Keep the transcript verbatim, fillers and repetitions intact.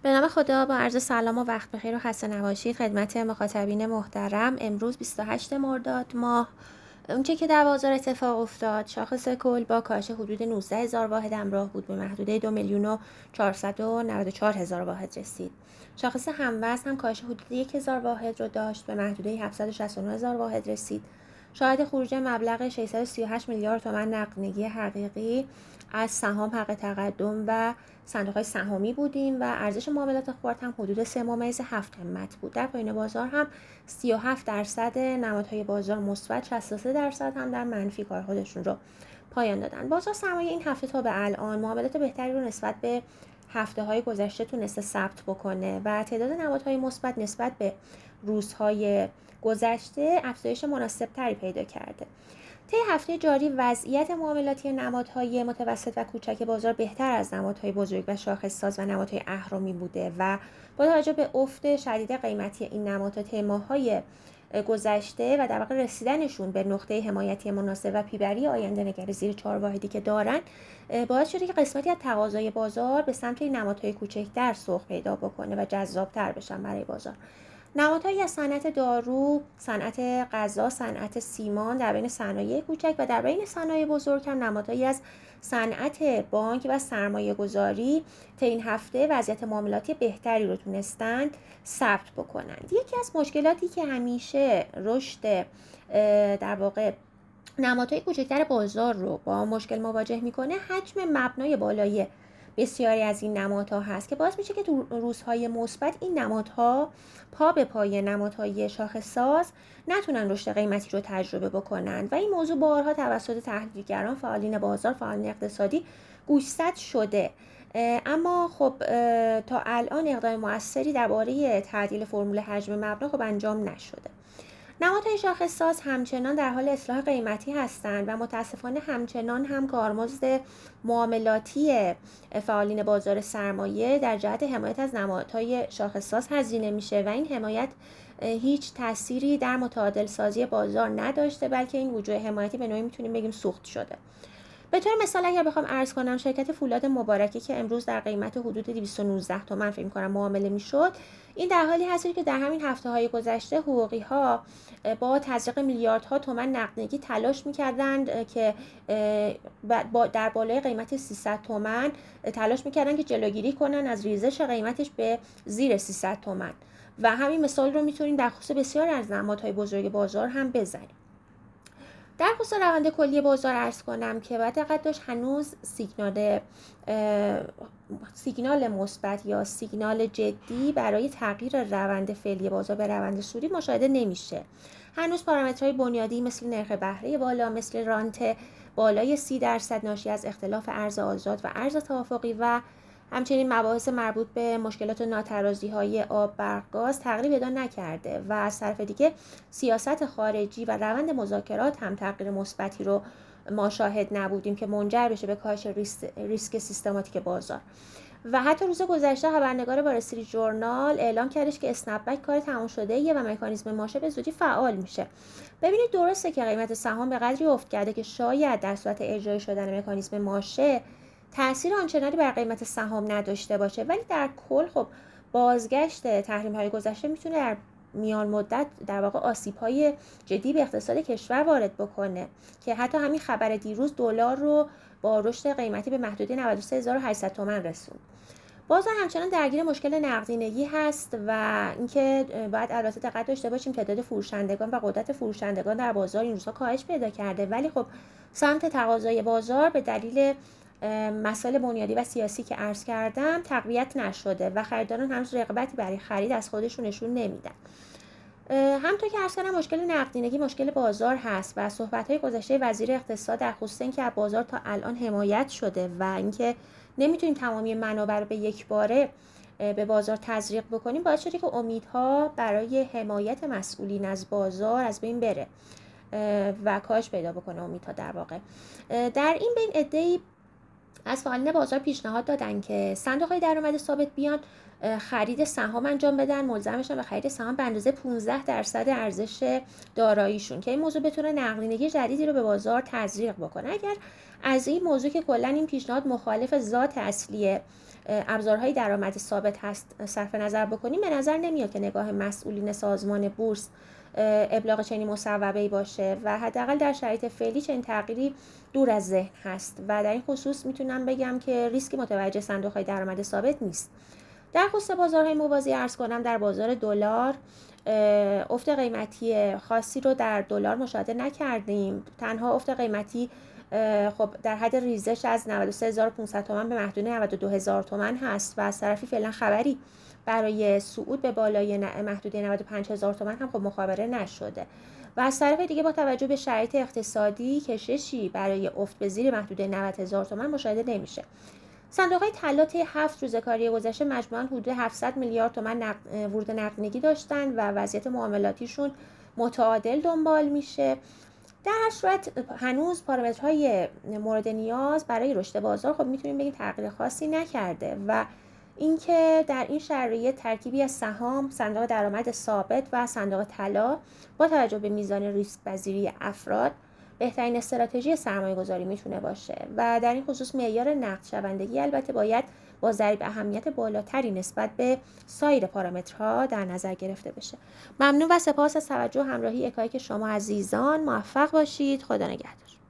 به نام خدا، با عرض سلام و وقت بخیر و خسته نباشید خدمت مخاطبین محترم. امروز بیست و هشتم مرداد ماه، اونچه که در بازار اتفاق افتاد، شاخص کل با کاهش حدود نوزده هزار واحد همراه بود، به محدوده دو میلیون و چهارصد و نود و چهار هزار واحد رسید. شاخص هموزن هم کاهش حدود یک هزار واحد رو داشت، به محدوده هفتصد و شصت و نه هزار واحد رسید. شاهد خروج مبلغ ششصد و سی و هشت میلیارد تومان نقدینگی حقیقی از سهام حق تقدم و صندوق‌های سهامی بودیم و ارزش معاملات خرد هم حدود سه ممیز هفت همت بود. در پایان بازار هم سی و هفت درصد نمادهای بازار مثبت، شصت و سه درصد هم در منفی کار خودشون رو پایان دادن. بازار سرمایه این هفته تا به الان معاملات بهتری رو نسبت به هفته های گذشته تونسته ثبت بکنه و تعداد نمادهای مثبت نسبت به روزهای گذشته افزایش مناسب تری پیدا کرده. طی هفته جاری وضعیت معاملاتی نمادهای متوسط و کوچک بازار بهتر از نمادهای بزرگ و شاخص‌ساز و نمادهای اهرمی بوده و با توجه به افت شدید قیمتی این نمادها طی ماه‌های گذشته و در واقع رسیدنشون به نقطه حمایتی مناسب و پیبری آینده نگر زیر چهار واحدی که دارن، باعث شده که قسمتی از تقاضای بازار به سمت این نمادهای کوچکتر سوق پیدا بکنه و جذابتر بشن برای بازار. نمادهایی از صنعت دارو، صنعت غذا، صنعت سیمان در بین صنایع کوچک و در بین صنایع بزرگ هم نمادهایی از صنعت بانک و سرمایه گذاری تا این هفته وضعیت معاملاتی بهتری رو تونستند ثبت بکنند. یکی از مشکلاتی که همیشه رشد در واقع نمادهای کوچکتر بازار رو با مشکل مواجه میکنه، حجم مبنای بالای بسیاری از این نمادها هست که باعث میشه که تو روزهای مثبت این نمادها پا به پای نمادهای شاخص‌ساز نتونن رشد قیمتی رو تجربه بکنن و این موضوع بارها توسط تحلیلگران، فعالین بازار، فعالین اقتصادی گوشزد شده. اما خب تا الان اقدام موثری درباره تعدیل فرمول حجم مبنا خب انجام نشده. نمادهای شاخص‌ساز همچنان در حال اصلاح قیمتی هستند و متاسفانه همچنان هم کارمزد معاملاتی فعالین بازار سرمایه در جهت حمایت از نمادهای شاخص‌ساز هزینه میشه و این حمایت هیچ تأثیری در متعادل سازی بازار نداشته، بلکه این وجوه حمایتی به نوعی میتونیم بگیم سوخت شده. به طور مثال اگر بخوام عرض کنم، شرکت فولاد مبارکی که امروز در قیمت حدود دویست و نوزده تومان فکر کنم معامله میشد، این در حالی هست که در همین هفته های گذشته حقوقی ها با تزریق میلیاردها تومان نقدینگی تلاش میکردند که در بالای قیمت سیصد تومان تلاش میکردند که جلوگیری کنن از ریزش قیمتش به زیر سیصد تومان و همین مثال رو میتونیم در خصوص بسیار از نمادهای بزرگ بازار هم بزنیم. در خصوص روند کلی بازار عرض کنم که باید دقت داشت هنوز سیگنال سیگنال مثبت یا سیگنال جدی برای تغییر روند فعلی بازار به روند سودی مشاهده نمیشه. هنوز پارامترهای بنیادی مثل نرخ بهره بالا، مثل رانت بالای سی درصد ناشی از اختلاف ارز آزاد و ارز توافقی و همچنین مباحث مربوط به مشکلات و ناترازی‌های آب، برق، گاز تغییر پیدا نکرده و از طرف دیگه سیاست خارجی و روند مذاکرات هم تغییر مثبتی رو ما شاهد نبودیم که منجر بشه به کاهش ریسک سیستماتیک بازار. و حتی روز گذشته خبرنگار وال استریت ژورنال اعلام کردش که اسنپ بک کار تمام شده ایه و مکانیزم ماشه به زودی فعال میشه. ببینید درسته که قیمت سهام به قدری افت کرده که شاید در صورت اجرای شدن مکانیزم ماشه تأثیر آنچنانی بر قیمت سهام نداشته باشه، ولی در کل خب بازگشت تحریم‌های گذشته میتونه در میان مدت در واقع آسیب‌های جدی به اقتصاد کشور وارد بکنه که حتی همین خبر دیروز دلار رو با رشد قیمتی به محدوده نود و سه هزار و هشتصد تومان رسوند. بازار همچنان درگیر مشکل نقدینگی هست و اینکه باید البته دقت داشته باشیم تعداد فروشندگان و قدرت فروشندگان در بازار این روزها کاهش پیدا کرده، ولی خب سمت تقاضای بازار به دلیل مسائل بنیادی و سیاسی که عرض کردم تقویت نشده و خریداران هنوز رغبتی برای خرید از خودشون نشون نمیدن. همونطور که عرض کردم مشکل نقدینگی مشکل بازار هست و صحبت‌های گذشته وزیر اقتصاد در خصوص اینکه از بازار تا الان حمایت شده و اینکه نمیتونیم تمامی منابع رو به یک باره به بازار تزریق بکنیم باعث شده که امیدها برای حمایت مسئولین از بازار از بین بره و کاهش پیدا بکنه امیدها در واقع. در این بین عده‌ای از فعالین بازار پیشنهاد دادن که صندوق‌های درآمد ثابت بیان خرید سهام انجام بدن، ملزم بشن به خرید سهام به اندازه پانزده درصد ارزش داراییشون که این موضوع بتونه نقدینگی جدیدی رو به بازار تزریق بکنه. اگر از این موضوع که کلا این پیشنهاد مخالف ذات اصلی ابزارهای درآمد ثابت هست صرف نظر بکنیم، به نظر نمیاد که نگاه مسئولین سازمان بورس ابلاغ چنین مصوبه‌ای باشه و حداقل در شرایط فعلی چنین تغییری دور از ذهن هست و در این خصوص میتونم بگم که ریسک متوجه صندوق‌های درآمد ثابت نیست. در خصوص بازارهای موازی عرض کنم در بازار دلار افت قیمتی خاصی رو در دلار مشاهده نکردیم. تنها افت قیمتی خب در حد ریزش از نود و سه هزار و پانصد تومان به محدوده نود و دو هزار تومان هست و از طرفی فعلا خبری برای صعود به بالای محدوده نود و پنج هزار تومان هم خب مخابره نشده و از طرف دیگه با توجه به شرایط اقتصادی کششی برای افت به زیر محدوده نود هزار تومان مشاهده نمیشه. صندوق‌های طلا طی هفت روز کاری گذشته مجموعاً حدود هفتصد میلیارد تومان نقد ورود نقدینگی داشتن و وضعیت معاملاتیشون متعادل دنبال میشه. در هر صورت هنوز پارامترهای مورد نیاز برای رشد بازار خب میتونیم بگیم تغییر خاصی نکرده و اینکه در این شرایط ترکیبی از سهام، صندوق درآمد ثابت و صندوق طلا با توجه به میزان ریسک پذیری افراد بهترین استراتژی سرمایه گذاری میتونه باشه و در این خصوص معیار نقد شوندگی البته باید با ضریب اهمیت بالاتری نسبت به سایر پارامترها در نظر گرفته بشه. ممنون و سپاس از توجه و همراهی یکایک شما عزیزان. موفق باشید. خدا نگهدار.